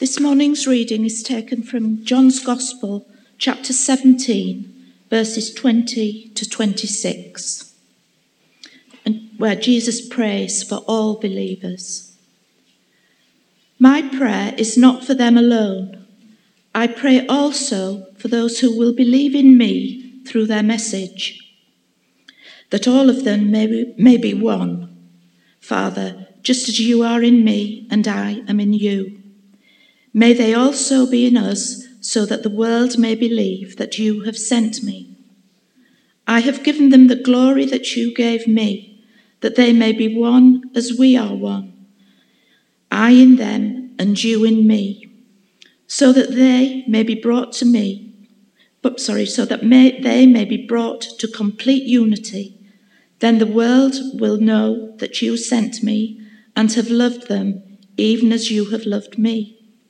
This morning's reading is taken from John's Gospel, chapter 17, verses 20 to 26, and where Jesus prays for all believers. My prayer is not for them alone. I pray also for those who will believe in me through their message, that all of them may be one. Father, just as you are in me and I am in you, may they also be in us, so that the world may believe that you have sent me. I have given them the glory that you gave me, that they may be one as we are one. I in them and you in me, so that they may be brought to complete unity. Then the world will know that you sent me and have loved them even as you have loved me.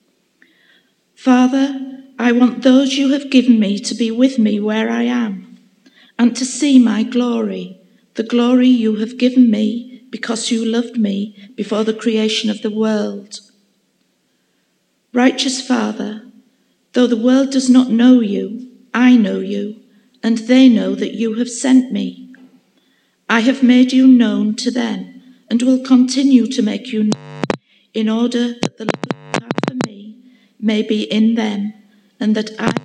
Father, I want those you have given me to be with me where I am, and to see my glory, the glory you have given me because you loved me before the creation of the world. Righteous Father, though the world does not know you, I know you, and they know that you have sent me. I have made you known to them, and will continue to make you known, in order that the love you have for me may be in them, and that I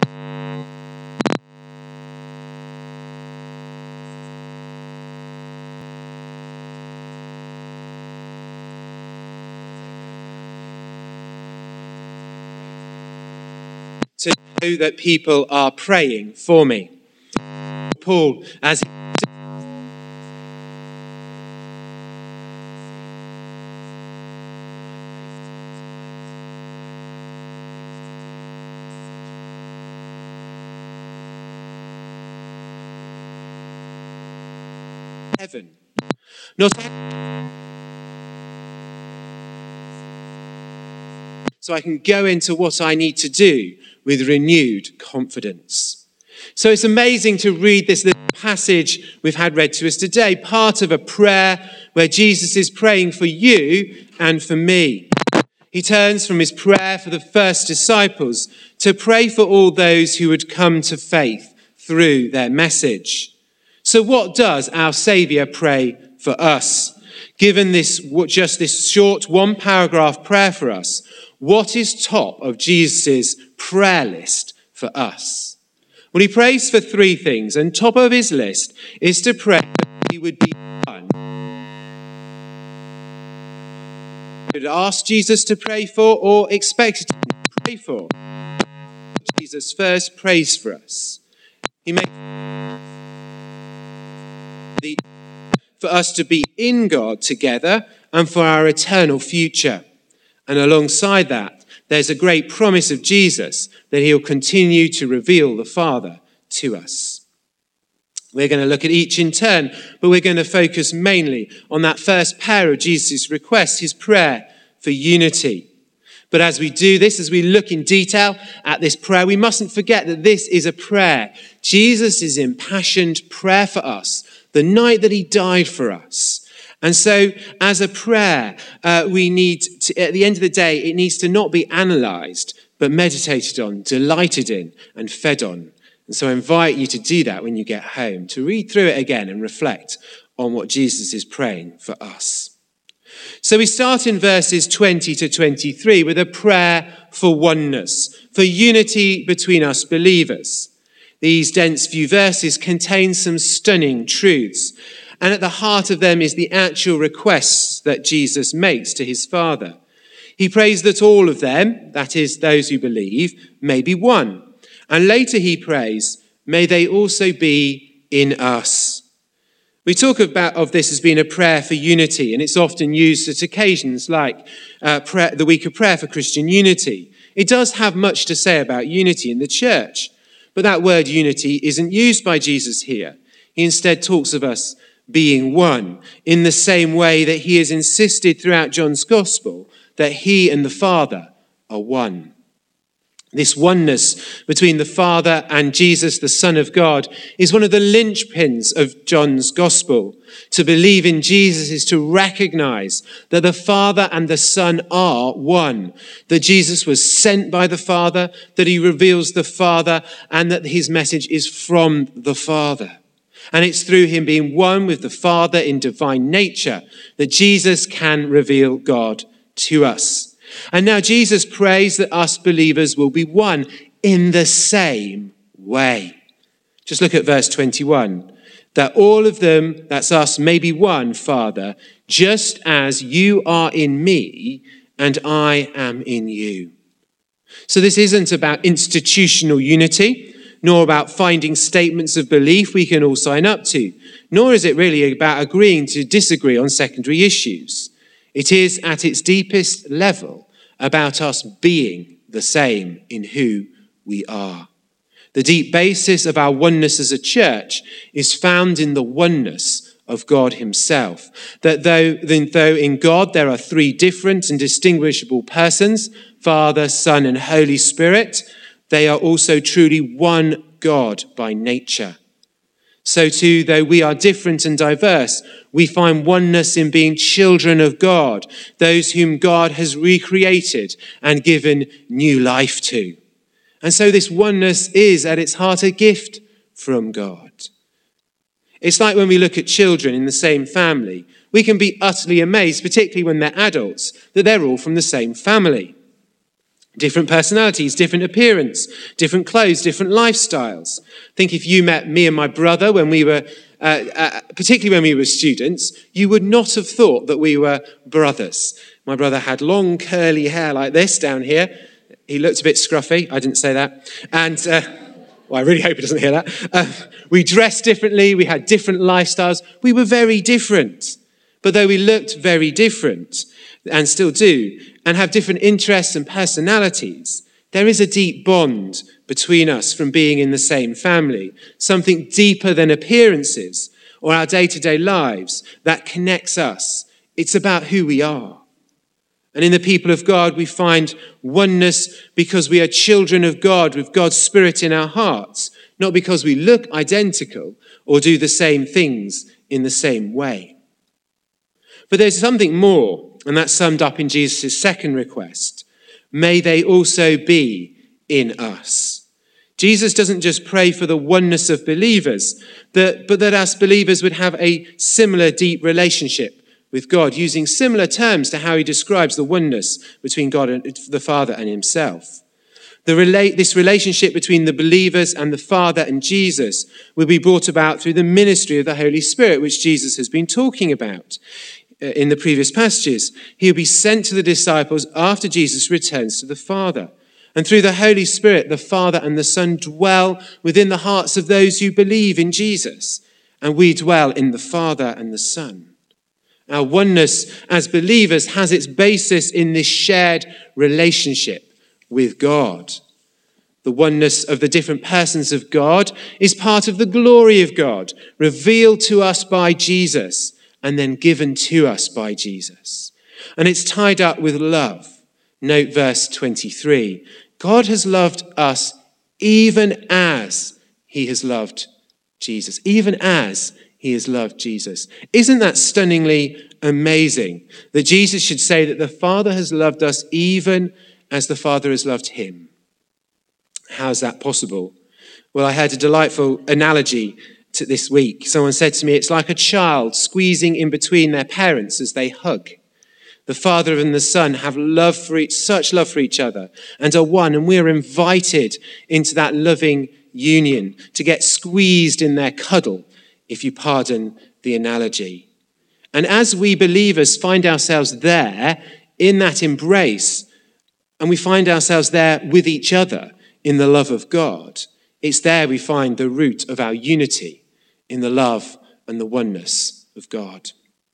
to know that people are praying for me. Paul, as heaven, not so I can go into what I need to do with renewed confidence. So it's amazing to read this little passage we've had read to us today, part of a prayer where Jesus is praying for you and for me. He turns from his prayer for the first disciples to pray for all those who would come to faith through their message. So what does our Saviour pray for us? Given this short one-paragraph prayer for us, what is top of Jesus' prayer list for us? Well, he prays for three things, and top of his list is to pray that we would be one. Could ask Jesus to pray for or expect him to pray for. Jesus first prays for us. He makes for us to be in God together and for our eternal future. And alongside that, there's a great promise of Jesus that he'll continue to reveal the Father to us. We're going to look at each in turn, but we're going to focus mainly on that first pair of Jesus' requests, his prayer for unity. But as we do this, as we look in detail at this prayer, we mustn't forget that this is a prayer. Jesus' impassioned prayer for us, the night that he died for us. And so as a prayer, we need to, at the end of the day, it needs to not be analysed, but meditated on, delighted in, and fed on. And so I invite you to do that when you get home, to read through it again and reflect on what Jesus is praying for us. So we start in verses 20 to 23 with a prayer for oneness, for unity between us believers. These dense few verses contain some stunning truths, and at the heart of them is the actual requests that Jesus makes to his Father. He prays that all of them, that is, those who believe, may be one. And later he prays, may they also be in us. We talk of this as being a prayer for unity, and it's often used at occasions like the week of prayer for Christian unity. It does have much to say about unity in the church, but that word unity isn't used by Jesus here. He instead talks of us being one, in the same way that he has insisted throughout John's Gospel that he and the Father are one. This oneness between the Father and Jesus, the Son of God, is one of the linchpins of John's Gospel. To believe in Jesus is to recognize that the Father and the Son are one, that Jesus was sent by the Father, that he reveals the Father, and that his message is from the Father. And it's through him being one with the Father in divine nature that Jesus can reveal God to us. And now Jesus prays that us believers will be one in the same way. Just look at verse 21. That all of them, that's us, may be one, Father, just as you are in me and I am in you. So this isn't about institutional unity, nor about finding statements of belief we can all sign up to, nor is it really about agreeing to disagree on secondary issues. It is at its deepest level about us being the same in who we are. The deep basis of our oneness as a church is found in the oneness of God himself. That though in God there are three different and distinguishable persons, Father, Son, and Holy Spirit, they are also truly one God by nature. So too, though we are different and diverse, we find oneness in being children of God, those whom God has recreated and given new life to. And so this oneness is at its heart a gift from God. It's like when we look at children in the same family, we can be utterly amazed, particularly when they're adults, that they're all from the same family. Different personalities, different appearance, different clothes, different lifestyles. I think if you met me and my brother when we were, particularly when we were students, you would not have thought that we were brothers. My brother had long curly hair like this down here. He looked a bit scruffy. I didn't say that. And I really hope he doesn't hear that. We dressed differently. We had different lifestyles. We were very different. But though we looked very different, and still do, and have different interests and personalities, there is a deep bond between us from being in the same family, something deeper than appearances or our day-to-day lives that connects us. It's about who we are. And in the people of God, we find oneness because we are children of God with God's Spirit in our hearts, not because we look identical or do the same things in the same way. But there's something more. And that's summed up in Jesus' second request. May they also be in us. Jesus doesn't just pray for the oneness of believers, but that us believers would have a similar deep relationship with God, using similar terms to how he describes the oneness between God and the Father and himself. This relationship between the believers and the Father and Jesus will be brought about through the ministry of the Holy Spirit, which Jesus has been talking about in the previous passages. He'll be sent to the disciples after Jesus returns to the Father. And through the Holy Spirit, the Father and the Son dwell within the hearts of those who believe in Jesus. And we dwell in the Father and the Son. Our oneness as believers has its basis in this shared relationship with God. The oneness of the different persons of God is part of the glory of God, revealed to us by Jesus and then given to us by Jesus. And it's tied up with love. Note verse 23. God has loved us even as he has loved Jesus. Even as he has loved Jesus. Isn't that stunningly amazing? That Jesus should say that the Father has loved us even as the Father has loved him. How's that possible? Well, I heard a delightful analogy this week. Someone said to me, it's like a child squeezing in between their parents as they hug. The Father and the Son have such love for each other and are one, and we're invited into that loving union to get squeezed in their cuddle, if you pardon the analogy. And as we believers find ourselves there in that embrace, and we find ourselves there with each other in the love of God, it's there we find the root of our unity in the love and the oneness of God.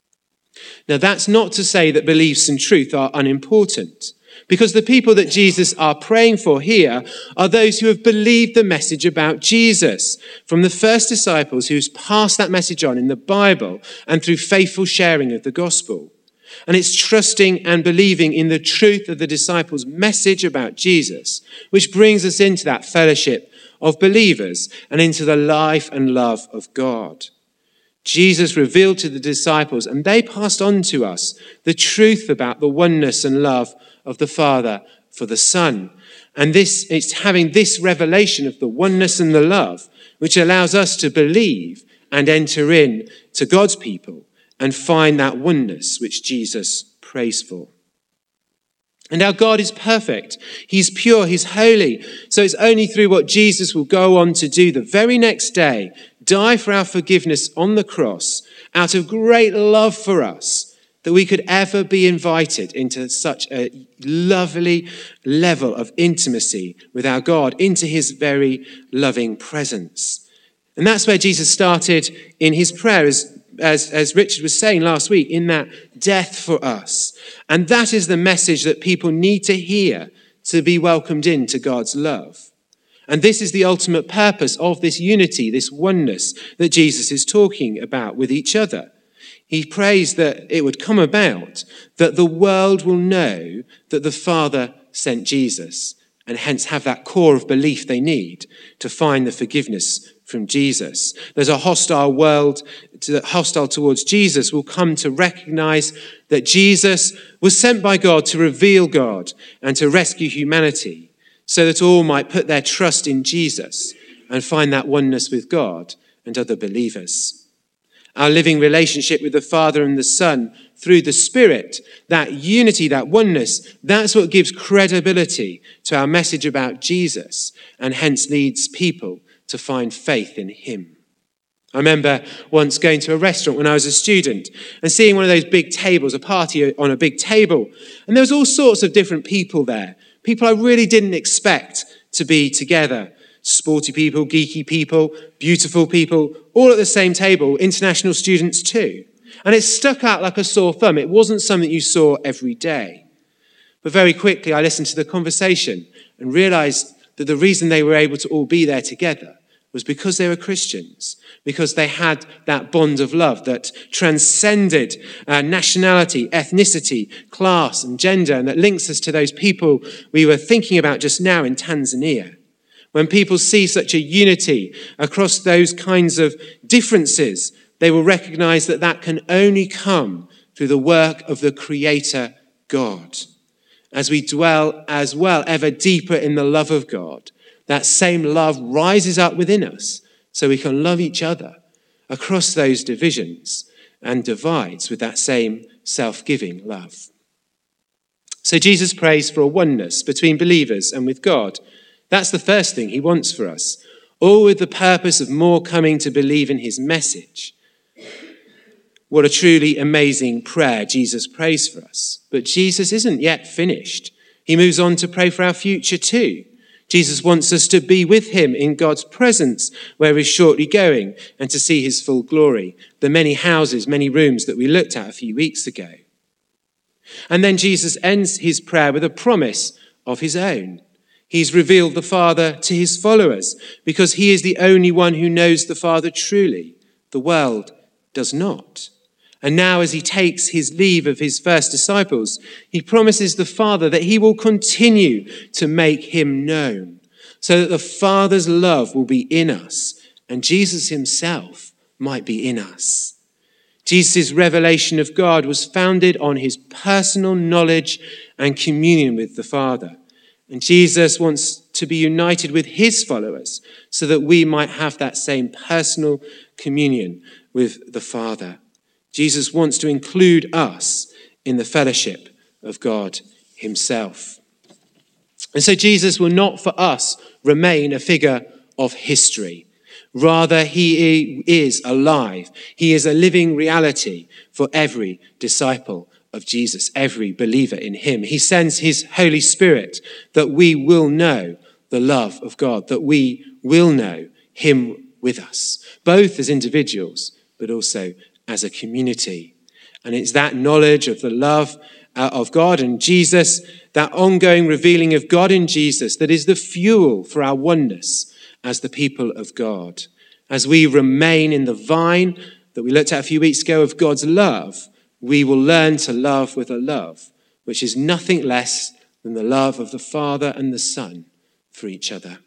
Now, that's not to say that beliefs and truth are unimportant, because the people that Jesus are praying for here are those who have believed the message about Jesus, from the first disciples who's passed that message on in the Bible and through faithful sharing of the gospel. And it's trusting and believing in the truth of the disciples' message about Jesus, which brings us into that fellowship of believers and into the life and love of God. Jesus revealed to the disciples, and they passed on to us, the truth about the oneness and love of the Father for the Son. And it's having this revelation of the oneness and the love which allows us to believe and enter in to God's people and find that oneness which Jesus prays for. And our God is perfect. He's pure. He's holy. So it's only through what Jesus will go on to do the very next day, die for our forgiveness on the cross, out of great love for us, that we could ever be invited into such a lovely level of intimacy with our God, into his very loving presence. And that's where Jesus started in his prayer, as Richard was saying last week, in that death for us. And that is the message that people need to hear to be welcomed into God's love. And this is the ultimate purpose of this unity, this oneness that Jesus is talking about with each other. He prays that it would come about that the world will know that the Father sent Jesus, and hence have that core of belief they need to find the forgiveness from Jesus. There's a hostile world, hostile towards Jesus, will come to recognize that Jesus was sent by God to reveal God and to rescue humanity, so that all might put their trust in Jesus and find that oneness with God and other believers. Our living relationship with the Father and the Son through the Spirit, that unity, that oneness, that's what gives credibility to our message about Jesus, and hence leads people to find faith in him. I remember once going to a restaurant when I was a student and seeing one of those big tables, a party on a big table, and there was all sorts of different people there. People I really didn't expect to be together. Sporty people, geeky people, beautiful people, all at the same table, international students too. And it stuck out like a sore thumb. It wasn't something you saw every day. But very quickly I listened to the conversation and realized that the reason they were able to all be there together was because they were Christians, because they had that bond of love that transcended nationality, ethnicity, class and gender, and that links us to those people we were thinking about just now in Tanzania. When people see such a unity across those kinds of differences, they will recognize that that can only come through the work of the Creator God. As we dwell as well ever deeper in the love of God, that same love rises up within us so we can love each other across those divisions and divides with that same self-giving love. So Jesus prays for a oneness between believers and with God. That's the first thing he wants for us, all with the purpose of more coming to believe in his message. What a truly amazing prayer Jesus prays for us. But Jesus isn't yet finished. He moves on to pray for our future too. Jesus wants us to be with him in God's presence, where he's shortly going, and to see his full glory, the many houses, many rooms that we looked at a few weeks ago. And then Jesus ends his prayer with a promise of his own. He's revealed the Father to his followers because he is the only one who knows the Father truly. The world does not. And now as he takes his leave of his first disciples, he promises the Father that he will continue to make him known so that the Father's love will be in us and Jesus himself might be in us. Jesus' revelation of God was founded on his personal knowledge and communion with the Father. And Jesus wants to be united with his followers so that we might have that same personal communion with the Father. Jesus wants to include us in the fellowship of God himself. And so Jesus will not for us remain a figure of history. Rather, he is alive. He is a living reality for every disciple of Jesus, every believer in him. He sends his Holy Spirit that we will know the love of God, that we will know him with us, both as individuals, but also as a community. And it's that knowledge of the love of God and Jesus, that ongoing revealing of God in Jesus, that is the fuel for our oneness as the people of God. As we remain in the vine that we looked at a few weeks ago of God's love, we will learn to love with a love which is nothing less than the love of the Father and the Son for each other.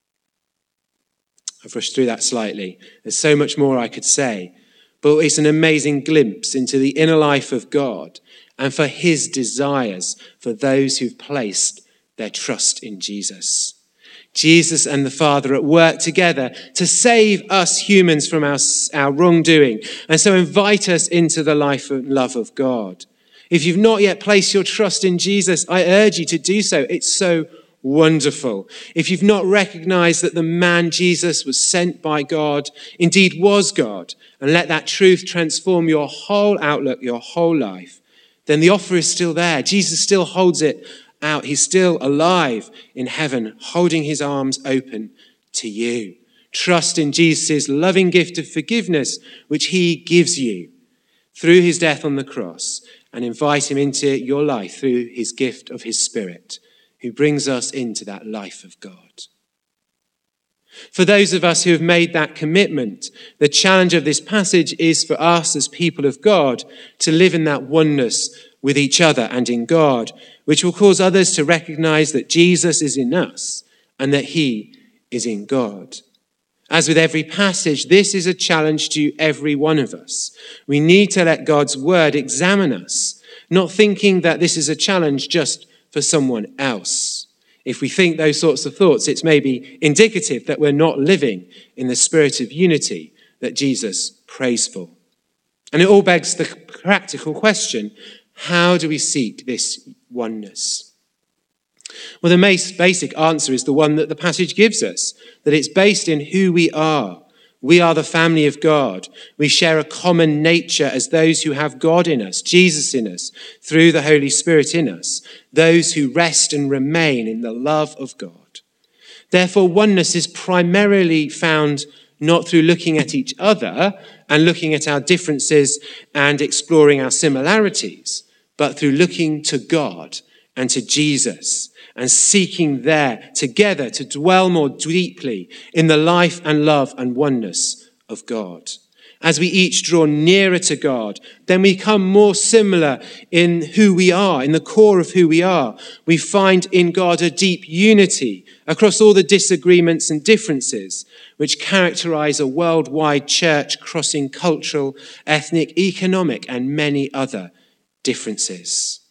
I've rushed through that slightly. There's so much more I could say, but it's an amazing glimpse into the inner life of God and for his desires for those who've placed their trust in Jesus. Jesus and the Father at work together to save us humans from our wrongdoing, and so invite us into the life and love of God. If you've not yet placed your trust in Jesus, I urge you to do so. It's so wonderful. If you've not recognized that the man Jesus was sent by God, indeed was God, and let that truth transform your whole outlook, your whole life, then the offer is still there. Jesus still holds it out. He's still alive in heaven, holding his arms open to you. Trust in Jesus' loving gift of forgiveness, which he gives you through his death on the cross, and invite him into your life through his gift of his Spirit, who brings us into that life of God. For those of us who have made that commitment, the challenge of this passage is for us as people of God to live in that oneness with each other and in God, which will cause others to recognize that Jesus is in us and that he is in God. As with every passage, this is a challenge to every one of us. We need to let God's word examine us, not thinking that this is a challenge just for someone else. If we think those sorts of thoughts, it's maybe indicative that we're not living in the spirit of unity that Jesus prays for. And it all begs the practical question, how do we seek this oneness? Well, the basic answer is the one that the passage gives us, that it's based in who we are. We are the family of God. We share a common nature as those who have God in us, Jesus in us, through the Holy Spirit in us, those who rest and remain in the love of God. Therefore, oneness is primarily found not through looking at each other and looking at our differences and exploring our similarities, but through looking to God and to Jesus and seeking there together to dwell more deeply in the life and love and oneness of God. As we each draw nearer to God, then we become more similar in who we are, in the core of who we are. We find in God a deep unity across all the disagreements and differences which characterize a worldwide church crossing cultural, ethnic, economic, and many other differences.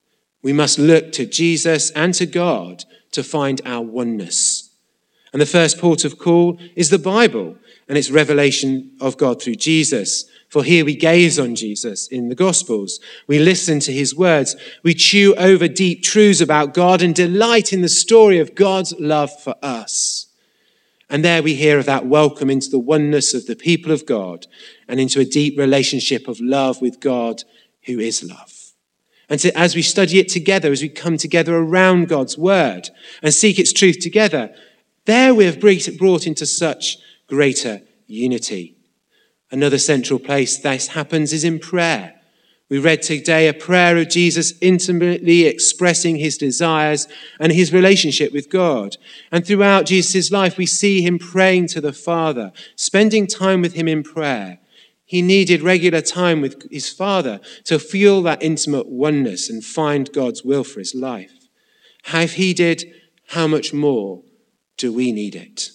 We must look to Jesus and to God to find our oneness. And the first port of call is the Bible and its revelation of God through Jesus. For here we gaze on Jesus in the Gospels. We listen to his words. We chew over deep truths about God and delight in the story of God's love for us. And there we hear of that welcome into the oneness of the people of God and into a deep relationship of love with God who is love. And so as we study it together, as we come together around God's word and seek its truth together, there we have brought into such greater unity. Another central place this happens is in prayer. We read today a prayer of Jesus intimately expressing his desires and his relationship with God. And throughout Jesus' life, we see him praying to the Father, spending time with him in prayer. He needed regular time with his Father to feel that intimate oneness and find God's will for his life. If he did, how much more do we need it?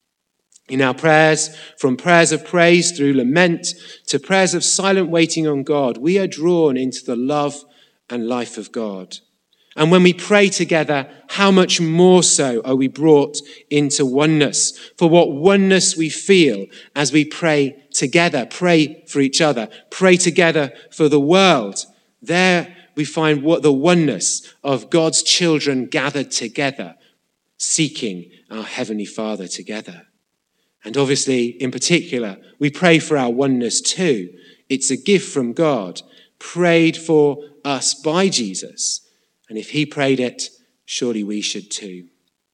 In our prayers, from prayers of praise through lament to prayers of silent waiting on God, we are drawn into the love and life of God. And when we pray together, how much more so are we brought into oneness? For what oneness we feel as we pray together, pray for each other, pray together for the world. There we find what the oneness of God's children gathered together, seeking our Heavenly Father together. And obviously, in particular, we pray for our oneness too. It's a gift from God, prayed for us by Jesus. And if he prayed it, surely we should too.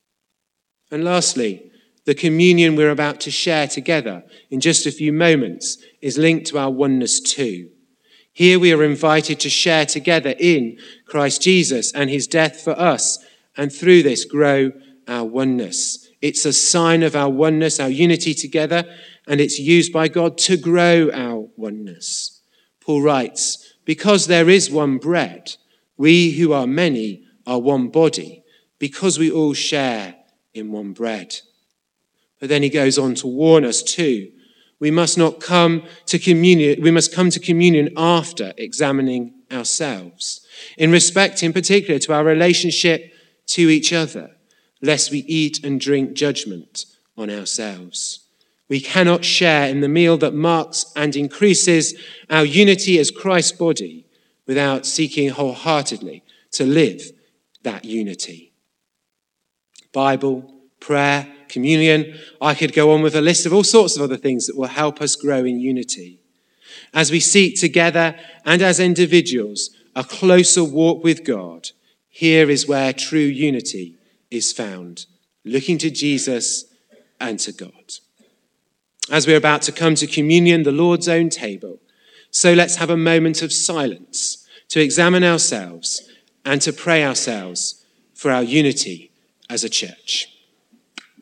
And lastly, the communion we're about to share together in just a few moments is linked to our oneness too. Here we are invited to share together in Christ Jesus and his death for us, and through this grow our oneness. It's a sign of our oneness, our unity together, and it's used by God to grow our oneness. Paul writes, because there is one bread, we who are many are one body, because we all share in one bread. But then he goes on to warn us too. We must come to communion after examining ourselves, in respect in particular to our relationship to each other, lest we eat and drink judgment on ourselves. We cannot share in the meal that marks and increases our unity as Christ's body without seeking wholeheartedly to live that unity. Bible, prayer, communion. I could go on with a list of all sorts of other things that will help us grow in unity. As we seek together and as individuals a closer walk with God, here is where true unity is found, looking to Jesus and to God. As we're about to come to communion, the Lord's own table, so let's have a moment of silence to examine ourselves and to pray ourselves for our unity as a church.